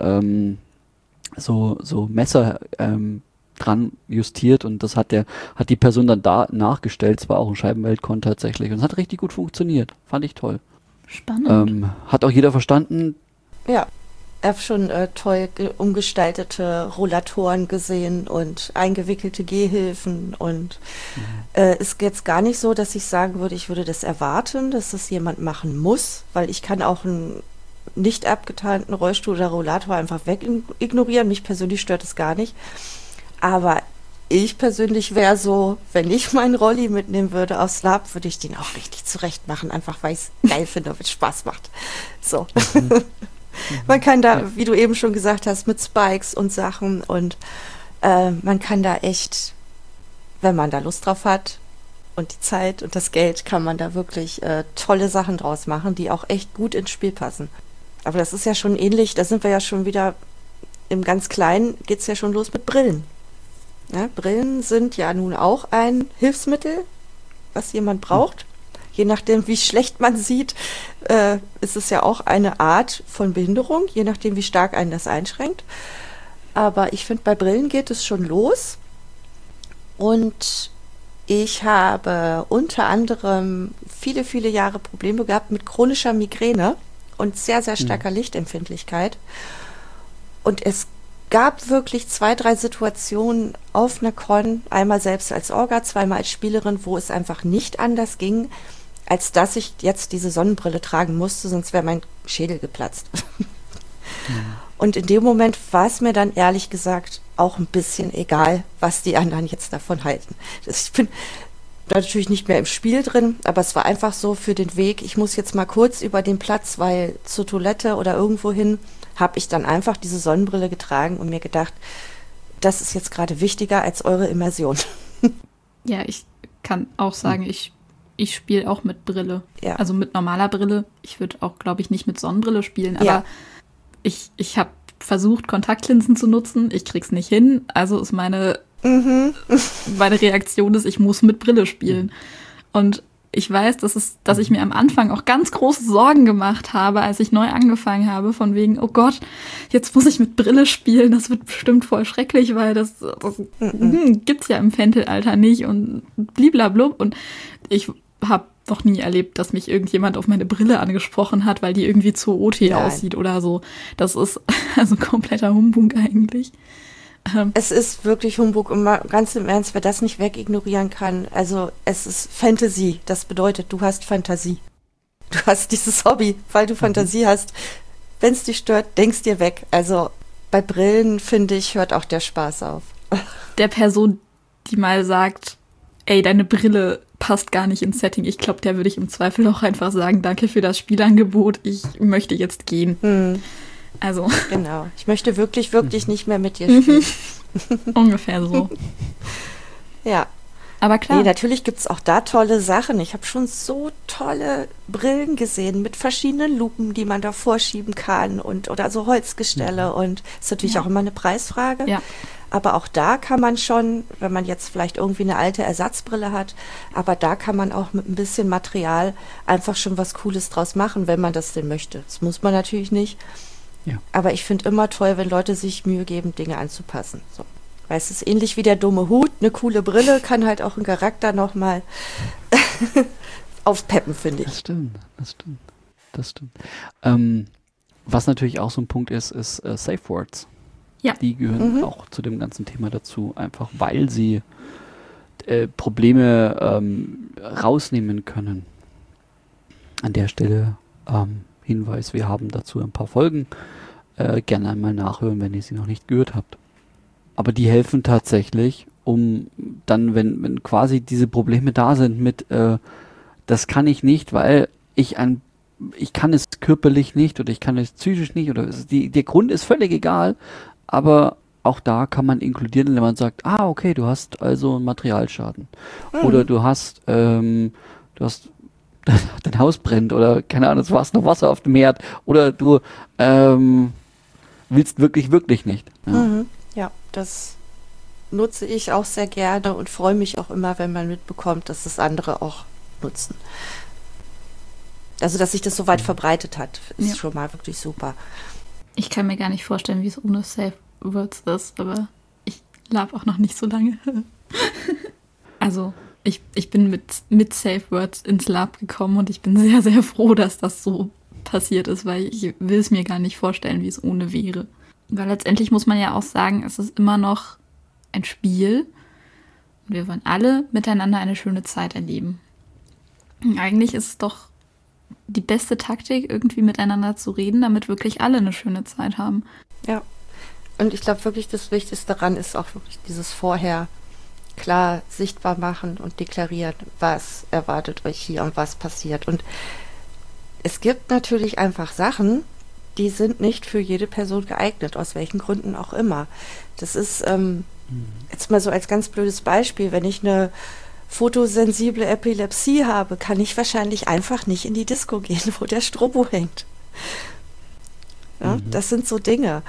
A: so Messer dran justiert, und das hat die Person dann da nachgestellt. Es war auch ein Scheibenweltkon tatsächlich, und es hat richtig gut funktioniert. Fand ich toll.
B: Spannend.
A: Hat auch jeder verstanden.
C: Ja, ich habe schon toll umgestaltete Rollatoren gesehen und eingewickelte Gehhilfen, und ist jetzt gar nicht so, dass ich sagen würde, ich würde das erwarten, dass das jemand machen muss, weil ich kann auch einen nicht abgetarnten Rollstuhl oder Rollator einfach wegignorieren. Mich persönlich stört es gar nicht. Aber ich persönlich wäre so, wenn ich meinen Rolli mitnehmen würde aufs Lab, würde ich den auch richtig zurecht machen, einfach weil ich es geil finde und es Spaß macht. So. Man kann da, wie du eben schon gesagt hast, mit Spikes und Sachen, und man kann da echt, wenn man da Lust drauf hat und die Zeit und das Geld, kann man da wirklich tolle Sachen draus machen, die auch echt gut ins Spiel passen. Aber das ist ja schon ähnlich, da sind wir ja schon wieder im ganz Kleinen, geht es ja schon los mit Brillen. Ja, Brillen sind ja nun auch ein Hilfsmittel, was jemand braucht. Je nachdem, wie schlecht man sieht, ist es ja auch eine Art von Behinderung, je nachdem, wie stark einen das einschränkt. Aber ich finde, bei Brillen geht es schon los. Und Ich habe unter anderem viele, viele Jahre Probleme gehabt mit chronischer Migräne und sehr, sehr starker Lichtempfindlichkeit. Und es gab wirklich 2, 3 Situationen auf einer Con, einmal selbst als Orga, zweimal als Spielerin, wo es einfach nicht anders ging, als dass ich jetzt diese Sonnenbrille tragen musste, sonst wäre mein Schädel geplatzt. Und in dem Moment war es mir dann ehrlich gesagt auch ein bisschen egal, was die anderen jetzt davon halten. Ich bin natürlich nicht mehr im Spiel drin, aber es war einfach so für den Weg, ich muss jetzt mal kurz über den Platz, weil zur Toilette oder irgendwo hin, habe ich dann einfach diese Sonnenbrille getragen und mir gedacht, das ist jetzt gerade wichtiger als eure Immersion.
B: Ja, ich kann auch sagen, ich spiele auch mit Brille.
C: Ja.
B: Also mit normaler Brille. Ich würde auch, glaube ich, nicht mit Sonnenbrille spielen, aber
C: Ja.
B: ich habe versucht, Kontaktlinsen zu nutzen. Ich krieg's nicht hin. Also ist meine Reaktion ist, ich muss mit Brille spielen. Und ich weiß, dass ich mir am Anfang auch ganz große Sorgen gemacht habe, als ich neu angefangen habe, von wegen, oh Gott, jetzt muss ich mit Brille spielen, das wird bestimmt voll schrecklich, weil das gibt's ja im Fentelalter nicht und bliblablub. Und ich habe noch nie erlebt, dass mich irgendjemand auf meine Brille angesprochen hat, weil die irgendwie zu OT
C: Nein.
B: aussieht oder so. Das ist also kompletter Humbug eigentlich.
C: Es ist wirklich Humbug und mal ganz im Ernst, wer das nicht wegignorieren kann, also es ist Fantasy, das bedeutet, du hast Fantasie. Du hast dieses Hobby, weil du Fantasie hast. Wenn es dich stört, denkst dir weg. Also bei Brillen, finde ich, hört auch der Spaß auf.
B: Der Person, die mal sagt, ey, deine Brille passt gar nicht ins Setting, ich glaube, der würde ich im Zweifel auch einfach sagen, danke für das Spielangebot, ich möchte jetzt gehen. Also
C: Genau. Ich möchte wirklich, wirklich nicht mehr mit dir spielen.
B: ungefähr so.
C: Ja.
B: Aber klar.
C: Nee, natürlich gibt es auch da tolle Sachen. Ich habe schon so tolle Brillen gesehen mit verschiedenen Lupen, die man da vorschieben kann oder so Holzgestelle. Und ist natürlich auch immer eine Preisfrage.
B: Ja.
C: Aber auch da kann man schon, wenn man jetzt vielleicht irgendwie eine alte Ersatzbrille hat, aber da kann man auch mit ein bisschen Material einfach schon was Cooles draus machen, wenn man das denn möchte. Das muss man natürlich nicht.
A: Ja.
C: Aber ich finde immer toll, wenn Leute sich Mühe geben, Dinge anzupassen. So. Weil es ist ähnlich wie der dumme Hut. Eine coole Brille kann halt auch einen Charakter nochmal aufpeppen, finde ich.
A: Das stimmt. Was natürlich auch so ein Punkt ist Safe Words.
B: Ja.
A: Die gehören auch zu dem ganzen Thema dazu, einfach weil sie Probleme rausnehmen können. An der Stelle Hinweis, wir haben dazu ein paar Folgen. Gerne einmal nachhören, wenn ihr sie noch nicht gehört habt. Aber die helfen tatsächlich, um dann, wenn quasi diese Probleme da sind mit, das kann ich nicht, weil ich kann es körperlich nicht oder ich kann es psychisch nicht oder der Grund ist völlig egal, aber auch da kann man inkludieren, wenn man sagt, okay, du hast also einen Materialschaden oder du hast dein Haus brennt oder keine Ahnung, du hast noch Wasser auf dem Herd oder du willst wirklich nicht. Ja.
C: Ja, das nutze ich auch sehr gerne und freue mich auch immer, wenn man mitbekommt, dass das andere auch nutzen. Also, dass sich das so weit verbreitet hat, ist schon mal wirklich super.
B: Ich kann mir gar nicht vorstellen, wie es ohne Safe Words ist, aber ich lab auch noch nicht so lange. Also, ich bin mit Safe Words ins Lab gekommen und ich bin sehr, sehr froh, dass das so passiert ist, weil ich will es mir gar nicht vorstellen, wie es ohne wäre. Weil letztendlich muss man ja auch sagen, es ist immer noch ein Spiel und wir wollen alle miteinander eine schöne Zeit erleben. Und eigentlich ist es doch die beste Taktik, irgendwie miteinander zu reden, damit wirklich alle eine schöne Zeit haben.
C: Ja, und ich glaube wirklich, das Wichtigste daran ist auch wirklich dieses vorher klar sichtbar machen und deklarieren, was erwartet euch hier und was passiert. Und es gibt natürlich einfach Sachen, die sind nicht für jede Person geeignet, aus welchen Gründen auch immer. Das ist jetzt mal so als ganz blödes Beispiel, wenn ich eine fotosensible Epilepsie habe, kann ich wahrscheinlich einfach nicht in die Disco gehen, wo der Strobo hängt. Ja, das sind so Dinge.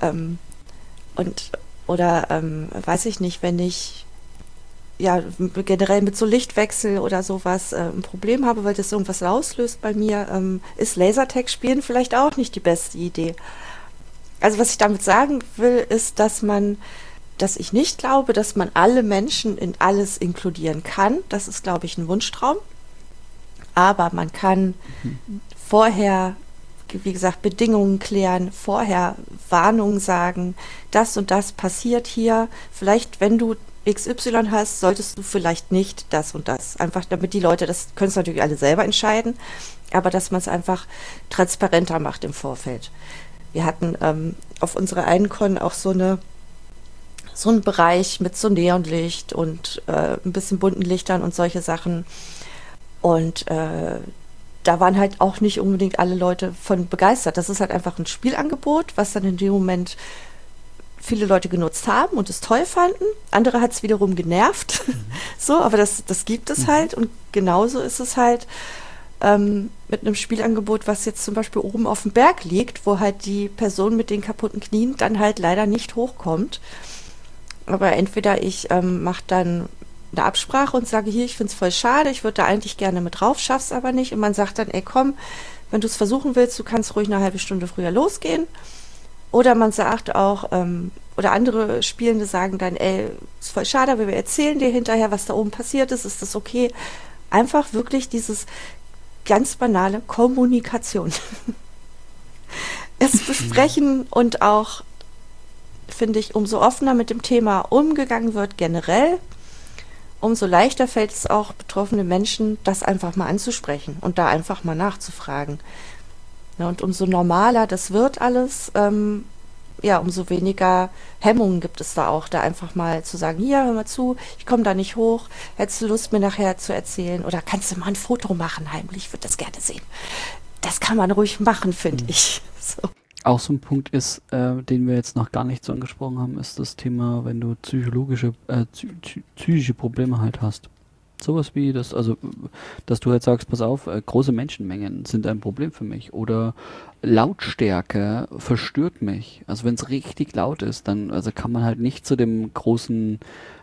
C: Weiß ich nicht, wenn ich generell mit so Lichtwechsel oder sowas ein Problem habe, weil das irgendwas auslöst bei mir, ist Lasertag spielen vielleicht auch nicht die beste Idee. Also was ich damit sagen will, ist, dass man dass ich nicht glaube, dass man alle Menschen in alles inkludieren kann. Das ist, glaube ich, ein Wunschtraum. Aber man kann vorher, wie gesagt, Bedingungen klären, vorher Warnungen sagen, das und das passiert hier. Vielleicht, wenn du XY hast, solltest du vielleicht nicht das und das. Einfach damit die Leute, das können es natürlich alle selber entscheiden, aber dass man es einfach transparenter macht im Vorfeld. Wir hatten auf unserer einen Con auch so einen Bereich mit so Neonlicht und ein bisschen bunten Lichtern und solche Sachen. Und da waren halt auch nicht unbedingt alle Leute von begeistert. Das ist halt einfach ein Spielangebot, was dann in dem Moment viele Leute genutzt haben und es toll fanden. Andere hat es wiederum genervt. So, aber das gibt es halt. Und genauso ist es halt mit einem Spielangebot, was jetzt zum Beispiel oben auf dem Berg liegt, wo halt die Person mit den kaputten Knien dann halt leider nicht hochkommt. Aber entweder ich mache dann eine Absprache und sage, hier, ich finde es voll schade, ich würde da eigentlich gerne mit drauf, schaff's aber nicht. Und man sagt dann, ey komm, wenn du es versuchen willst, du kannst ruhig eine halbe Stunde früher losgehen. Oder man sagt auch, oder andere Spielende sagen dann, ey, ist voll schade, aber wir erzählen dir hinterher, was da oben passiert ist das okay? Einfach wirklich dieses ganz banale Kommunikation. Es besprechen und auch, finde ich, umso offener mit dem Thema umgegangen wird generell, umso leichter fällt es auch betroffene Menschen, das einfach mal anzusprechen und da einfach mal nachzufragen. Ja, und umso normaler das wird alles, umso weniger Hemmungen gibt es da auch, da einfach mal zu sagen, hier, hör mal zu, ich komme da nicht hoch, hättest du Lust, mir nachher zu erzählen oder kannst du mal ein Foto machen heimlich, ich würde das gerne sehen. Das kann man ruhig machen, finde ich. So.
A: Auch so ein Punkt ist, den wir jetzt noch gar nicht so angesprochen haben, ist das Thema, wenn du psychische Probleme halt hast. Sowas wie das, also, dass du halt sagst, pass auf, große Menschenmengen sind ein Problem für mich. Oder Lautstärke verstört mich. Also wenn es richtig laut ist, dann also kann man halt nicht zu dem großen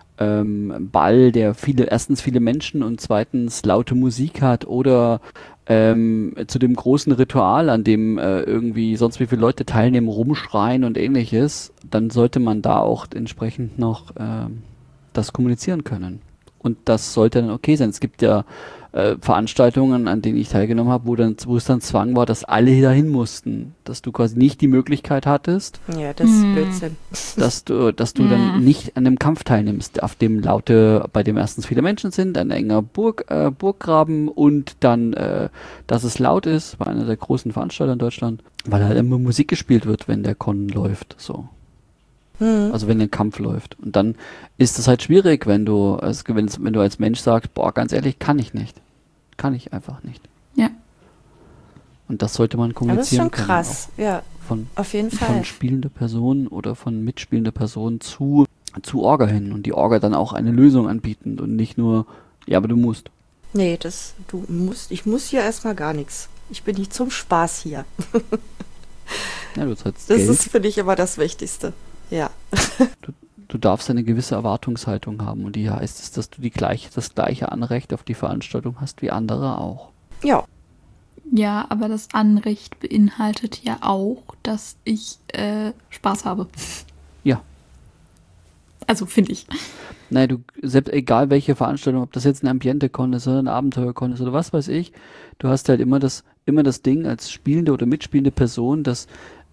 A: Ball, der erstens viele Menschen und zweitens laute Musik hat oder zu dem großen Ritual, an dem irgendwie sonst wie viele Leute teilnehmen, rumschreien und ähnliches, dann sollte man da auch entsprechend noch das kommunizieren können. Und das sollte dann okay sein. Es gibt ja Veranstaltungen, an denen ich teilgenommen habe, wo es dann Zwang war, dass alle dahin mussten. Dass du quasi nicht die Möglichkeit hattest,
C: ja, das ist Blödsinn.
A: dass du dann nicht an dem Kampf teilnimmst, auf dem bei dem erstens viele Menschen sind, ein enger Burggraben und dann, dass es laut ist, bei einer der großen Veranstalter in Deutschland, weil halt immer Musik gespielt wird, wenn der Con läuft, so. Also wenn der Kampf läuft. Und dann ist es halt schwierig, wenn du als Mensch sagst, boah, ganz ehrlich, kann ich nicht. Kann ich einfach nicht.
B: Ja.
A: Und das sollte man kommunizieren können.
C: Das ist schon krass, ja. Auf jeden Fall.
A: Von spielender Person oder von mitspielender Person zu Orga hin und die Orga dann auch eine Lösung anbieten und nicht nur, ja, aber du musst.
C: Nee, ich muss hier erstmal gar nichts. Ich bin nicht zum Spaß hier.
A: Ja, du zahlst
C: das
A: Geld.
C: ist, finde ich, immer das Wichtigste. Ja.
A: Du darfst eine gewisse Erwartungshaltung haben und die heißt es, dass du das gleiche Anrecht auf die Veranstaltung hast wie andere auch.
C: Ja.
B: Ja, aber das Anrecht beinhaltet ja auch, dass ich Spaß habe.
A: Ja.
B: Also finde ich.
A: Naja, selbst egal welche Veranstaltung, ob das jetzt ein Ambiente-Con ist oder ein Abenteuer-Con ist oder was weiß ich, du hast halt immer das Ding als spielende oder mitspielende Person, dass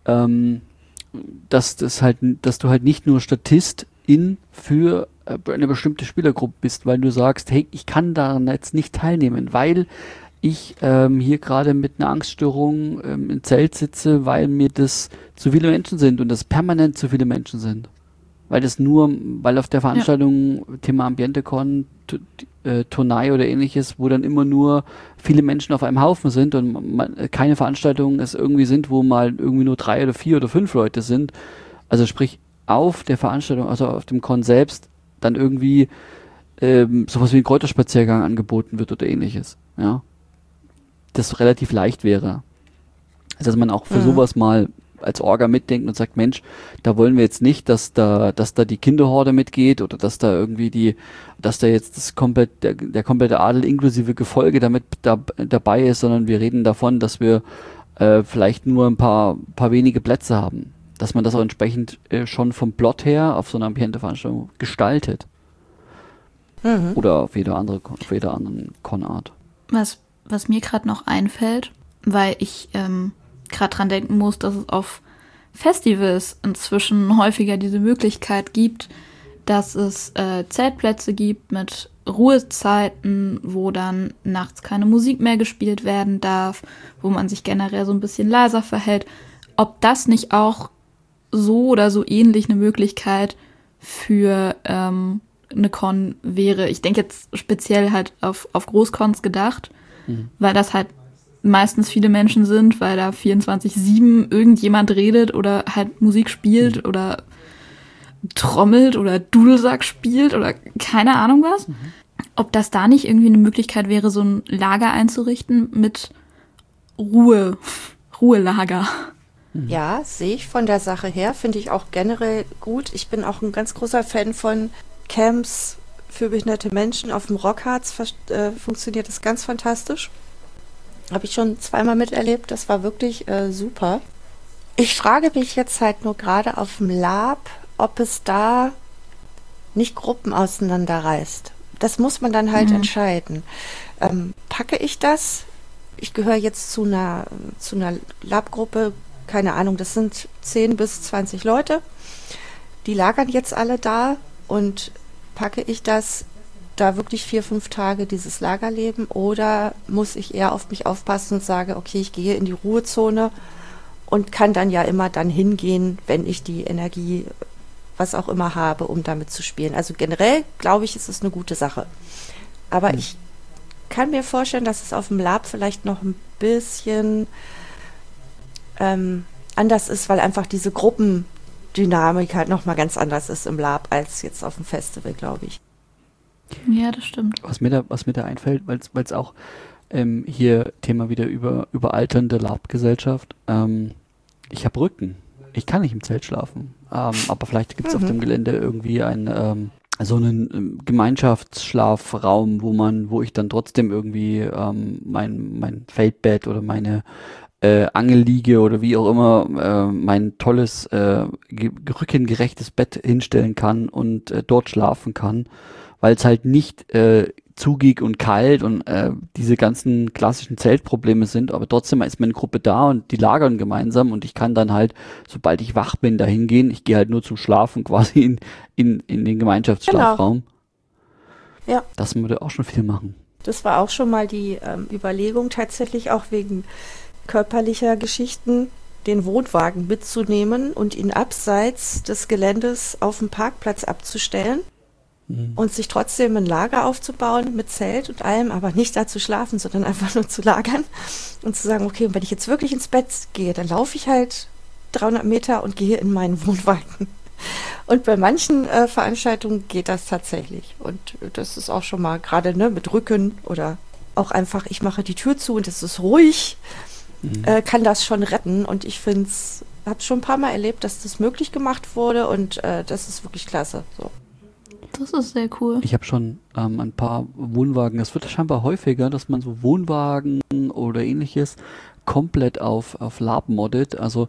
A: du halt nicht nur Statistin für eine bestimmte Spielergruppe bist, weil du sagst, hey, ich kann daran jetzt nicht teilnehmen, weil ich hier gerade mit einer Angststörung im Zelt sitze, weil mir das zu viele Menschen sind und das permanent zu viele Menschen sind. Weil auf der Veranstaltung Thema Ambiente-Con, Turnai oder ähnliches, wo dann immer nur viele Menschen auf einem Haufen sind und keine Veranstaltungen es irgendwie sind, wo mal irgendwie nur 3 oder 4 oder 5 Leute sind. Also sprich, auf der Veranstaltung, also auf dem Con selbst, dann irgendwie sowas wie ein Kräuterspaziergang angeboten wird oder ähnliches. Ja. Das relativ leicht wäre. Also dass man auch für sowas mal als Orga mitdenkt und sagt, Mensch, da wollen wir jetzt nicht, dass da die Kinderhorde mitgeht oder dass da irgendwie dass da jetzt der komplette Adel inklusive Gefolge damit dabei ist, sondern wir reden davon, dass wir vielleicht nur ein paar wenige Plätze haben. dass man das auch entsprechend schon vom Plot her auf so einer Ambiente-Veranstaltung gestaltet. Oder auf jeder anderen Con-Art.
B: Was mir gerade noch einfällt, weil ich gerade dran denken muss, dass es auf Festivals inzwischen häufiger diese Möglichkeit gibt, dass es Zeltplätze gibt mit Ruhezeiten, wo dann nachts keine Musik mehr gespielt werden darf, wo man sich generell so ein bisschen leiser verhält. Ob das nicht auch so oder so ähnlich eine Möglichkeit für eine Con wäre. Ich denke jetzt speziell halt auf Großcons gedacht, weil das halt meistens viele Menschen sind, weil da 24/7 irgendjemand redet oder halt Musik spielt oder trommelt oder Dudelsack spielt oder keine Ahnung was. Ob das da nicht irgendwie eine Möglichkeit wäre, so ein Lager einzurichten mit Ruhelager.
C: Ja, sehe ich von der Sache her, finde ich auch generell gut. Ich bin auch ein ganz großer Fan von Camps für behinderte Menschen. Auf dem Rockharz funktioniert das ganz fantastisch. Habe ich schon zweimal miterlebt. Das war wirklich super. Ich frage mich jetzt halt nur gerade auf dem Lab, ob es da nicht Gruppen auseinanderreißt. Das muss man dann halt entscheiden. Packe ich das? Ich gehöre jetzt zu einer Labgruppe, keine Ahnung, das sind 10 bis 20 Leute. Die lagern jetzt alle da und packe ich das da wirklich 4-5 Tage dieses Lagerleben oder muss ich eher auf mich aufpassen und sage, okay, ich gehe in die Ruhezone und kann dann ja immer dann hingehen, wenn ich die Energie, was auch immer habe, um damit zu spielen. Also generell glaube ich, ist es eine gute Sache. Aber ich kann mir vorstellen, dass es auf dem Lab vielleicht noch ein bisschen anders ist, weil einfach diese Gruppendynamik halt nochmal ganz anders ist im Lab als jetzt auf dem Festival, glaube ich.
B: Ja, das stimmt.
A: Was mir da einfällt, weil es auch hier Thema wieder überalternde Lab-Gesellschaft. Ich habe Rücken. Ich kann nicht im Zelt schlafen. Aber vielleicht gibt es auf dem Gelände irgendwie so einen Gemeinschaftsschlafraum, wo ich dann trotzdem irgendwie mein Feldbett oder meine Angelliege oder wie auch immer mein tolles rückengerechtes Bett hinstellen kann und dort schlafen kann, weil es halt nicht zugig und kalt und diese ganzen klassischen Zeltprobleme sind, aber trotzdem ist meine Gruppe da und die lagern gemeinsam und ich kann dann halt, sobald ich wach bin, dahin gehen. Ich gehe halt nur zum Schlafen quasi in den Gemeinschaftsschlafraum.
C: Genau. Ja.
A: Das würde auch schon viel machen.
C: Das war auch schon mal die Überlegung, tatsächlich auch wegen körperlicher Geschichten, den Wohnwagen mitzunehmen und ihn abseits des Geländes auf dem Parkplatz abzustellen und sich trotzdem ein Lager aufzubauen mit Zelt und allem, aber nicht da zu schlafen, sondern einfach nur zu lagern und zu sagen, okay, und wenn ich jetzt wirklich ins Bett gehe, dann laufe ich halt 300 Meter und gehe in meinen Wohnwagen. Und bei manchen Veranstaltungen geht das tatsächlich. Und das ist auch schon mal gerade mit Rücken oder auch einfach, ich mache die Tür zu und es ist ruhig, kann das schon retten. Und ich habe es schon ein paar Mal erlebt, dass das möglich gemacht wurde und das ist wirklich klasse. So.
B: Das ist sehr cool.
A: Ich habe schon ein paar Wohnwagen, es wird scheinbar häufiger, dass man so Wohnwagen oder ähnliches komplett auf Lab moddet. Also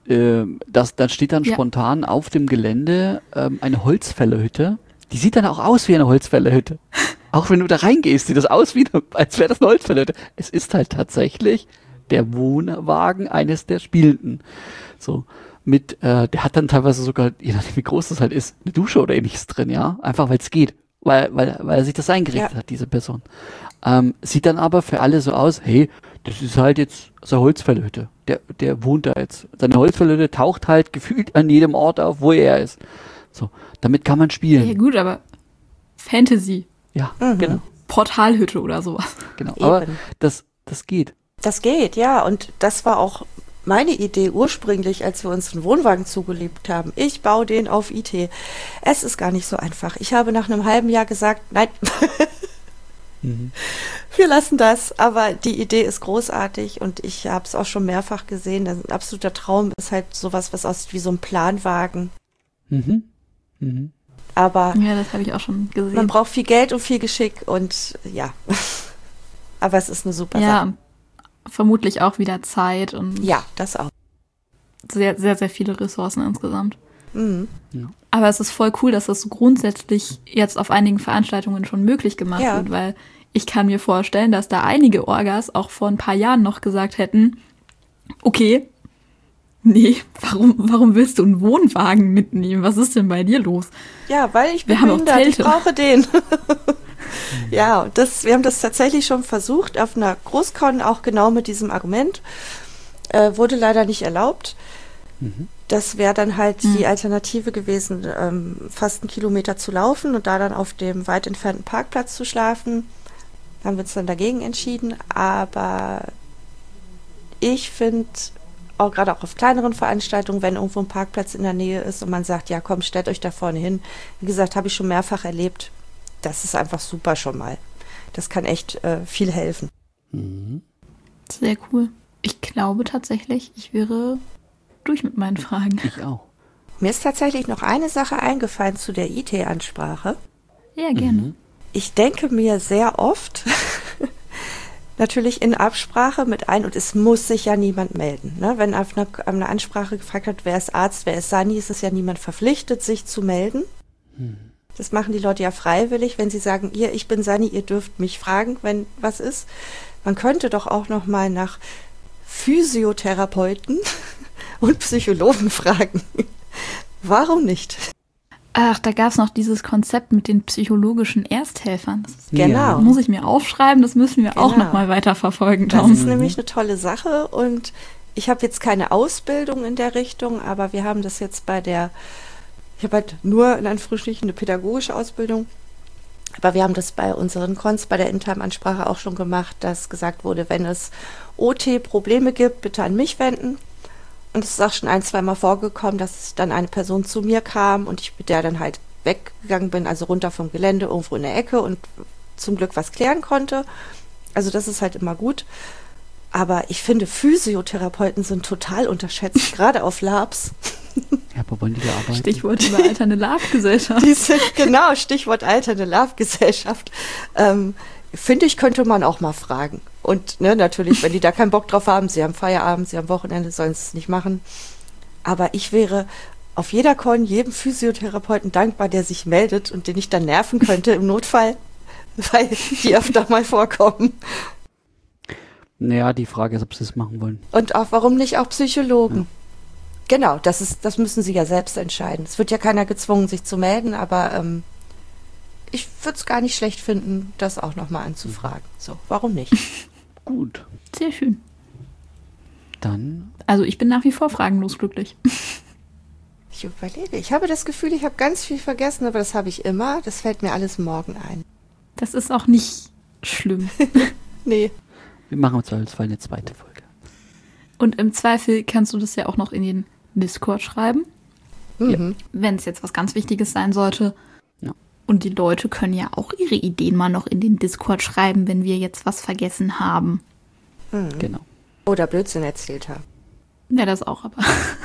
A: da steht dann spontan auf dem Gelände eine Holzfällerhütte. Die sieht dann auch aus wie eine Holzfällerhütte. Auch wenn du da reingehst, sieht das aus, als wäre das eine Holzfällerhütte. Es ist halt tatsächlich der Wohnwagen eines der Spielenden. So. Der hat dann teilweise sogar, je nachdem wie groß das halt ist, eine Dusche oder ähnliches drin, ja. Einfach weil es geht. Weil er sich das eingerichtet hat, diese Person. Sieht dann aber für alle so aus, hey, das ist halt jetzt so eine Holzfällerhütte. Der wohnt da jetzt. Seine Holzfällerhütte taucht halt gefühlt an jedem Ort auf, wo er ist. So, damit kann man spielen.
B: Ja gut, aber Fantasy.
A: Ja, genau.
B: Portalhütte oder sowas.
A: Genau,
C: Eben.
A: aber das geht.
C: Das geht, ja. Und das war auch meine Idee ursprünglich, als wir uns einen Wohnwagen zugelegt haben. Ich baue den auf IT. Es ist gar nicht so einfach. Ich habe nach einem halben Jahr gesagt, nein, wir lassen das. Aber die Idee ist großartig und ich habe es auch schon mehrfach gesehen. Ein absoluter Traum ist halt sowas, was aussieht wie so ein Planwagen. Aber
B: ja, das habe ich auch schon gesehen.
C: man braucht viel Geld und viel Geschick und ja. Aber es ist eine super Sache.
B: Ja, vermutlich auch wieder Zeit und
C: Ja, das auch.
B: sehr, sehr, sehr viele Ressourcen insgesamt.
C: Mhm.
A: Ja.
B: Aber es ist voll cool, dass das so grundsätzlich jetzt auf einigen Veranstaltungen schon möglich gemacht wird, weil ich kann mir vorstellen, dass da einige Orgas auch vor ein paar Jahren noch gesagt hätten, okay, nee, warum willst du einen Wohnwagen mitnehmen? Was ist denn bei dir los?
C: Ja, weil ich bin
B: Wir haben auch
C: behindert, ich
B: Zelte.
C: brauche den. Ja, und wir haben das tatsächlich schon versucht, auf einer Großcon auch genau mit diesem Argument. Wurde leider nicht erlaubt. Das wäre dann halt die Alternative gewesen, fast 1 Kilometer zu laufen und da dann auf dem weit entfernten Parkplatz zu schlafen. Haben wir uns dann dagegen entschieden. Aber ich finde, auch gerade auch auf kleineren Veranstaltungen, wenn irgendwo ein Parkplatz in der Nähe ist und man sagt, ja komm, stellt euch da vorne hin. Wie gesagt, habe ich schon mehrfach erlebt. Das ist einfach super schon mal. Das kann echt viel helfen.
B: Sehr cool. Ich glaube tatsächlich, ich wäre durch mit meinen Fragen.
A: Ich auch.
C: Mir ist tatsächlich noch eine Sache eingefallen zu der IT-Ansprache.
B: Ja, gerne.
C: Ich denke mir sehr oft, natürlich in Absprache mit und es muss sich ja niemand melden. Ne? Wenn auf einer Ansprache gefragt wird, wer ist Arzt, wer ist Sani, ist es ja niemand verpflichtet, sich zu melden. Das machen die Leute ja freiwillig, wenn sie sagen, ich bin Sani, ihr dürft mich fragen, wenn was ist. Man könnte doch auch noch mal nach Physiotherapeuten und Psychologen fragen. Warum nicht?
B: Ach, da gab es noch dieses Konzept mit den psychologischen Ersthelfern.
C: Genau.
B: Das muss ich mir aufschreiben, das müssen wir auch noch mal weiter verfolgen,
C: Das
B: Tom.
C: ist nämlich eine tolle Sache und ich habe jetzt keine Ausbildung in der Richtung, aber wir haben das jetzt ich habe halt nur in Anführungsstrichen eine pädagogische Ausbildung, aber wir haben das bei unseren Cons, bei der In-Time-Ansprache auch schon gemacht, dass gesagt wurde, wenn es OT-Probleme gibt, bitte an mich wenden. Und es ist auch schon 1-2 Mal vorgekommen, dass dann eine Person zu mir kam und ich mit der dann halt weggegangen bin, also runter vom Gelände, irgendwo in der Ecke und zum Glück was klären konnte. Also das ist halt immer gut. Aber ich finde, Physiotherapeuten sind total unterschätzt, gerade auf Labs.
A: Ja, wo wollen die da arbeiten?
B: Stichwort überalternde Lab-Gesellschaft.
C: Genau, Stichwort alternde Lab-Gesellschaft. Finde ich, könnte man auch mal fragen. Und natürlich, wenn die da keinen Bock drauf haben, sie haben Feierabend, sie haben Wochenende, sollen sie es nicht machen. Aber ich wäre auf jeder Con jedem Physiotherapeuten dankbar, der sich meldet und den ich dann nerven könnte im Notfall, weil die öfter mal vorkommen.
A: Naja, die Frage ist, ob sie es machen wollen.
C: Und auch, warum nicht auch Psychologen? Ja. Genau, das müssen sie ja selbst entscheiden. Es wird ja keiner gezwungen, sich zu melden, aber ich würde es gar nicht schlecht finden, das auch nochmal anzufragen. So, warum nicht?
A: Gut.
B: Sehr schön.
A: Dann.
B: Also ich bin nach wie vor fragenlos glücklich.
C: Ich überlege. Ich habe das Gefühl, ich habe ganz viel vergessen, aber das habe ich immer. Das fällt mir alles morgen ein.
B: Das ist auch nicht schlimm.
C: Nee.
A: Wir machen uns als eine zweite Folge.
B: Und im Zweifel kannst du das ja auch noch in den Discord schreiben.
C: Mhm.
B: Wenn es jetzt was ganz Wichtiges sein sollte.
A: Ja.
B: Und die Leute können ja auch ihre Ideen mal noch in den Discord schreiben, wenn wir jetzt was vergessen haben.
C: Mhm.
A: Genau.
C: Oder Blödsinn erzählt haben.
B: Ja, das auch, aber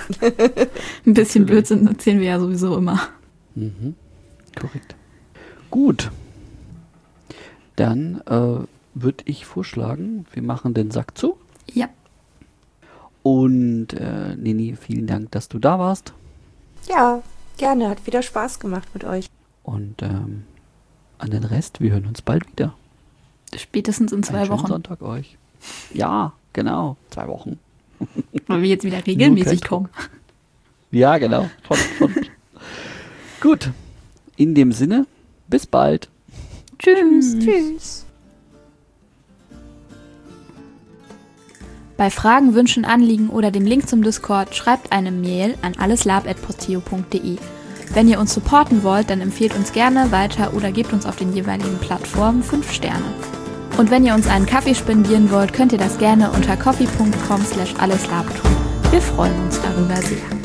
B: ein bisschen Blödsinn erzählen wir ja sowieso immer.
A: Mhm. Korrekt. Gut. Dann würde ich vorschlagen, wir machen den Sack zu.
B: Ja.
A: Und Nini, vielen Dank, dass du da warst.
C: Ja, gerne. Hat wieder Spaß gemacht mit euch.
A: Und an den Rest, wir hören uns bald wieder.
B: Spätestens in 2
A: Einen schönen
B: Wochen.
A: Sonntag euch. Ja, genau. 2 Wochen.
B: Weil wir jetzt wieder regelmäßig kommen.
A: Ja, genau. Schon. Gut. In dem Sinne, bis bald.
B: Tschüss.
C: Tschüss.
B: Bei Fragen, Wünschen, Anliegen oder dem Link zum Discord schreibt eine Mail an alleslab@posteo.de. Wenn ihr uns supporten wollt, dann empfehlt uns gerne weiter oder gebt uns auf den jeweiligen Plattformen 5 Sterne. Und wenn ihr uns einen Kaffee spendieren wollt, könnt ihr das gerne unter coffee.com/alleslab tun. Wir freuen uns darüber sehr.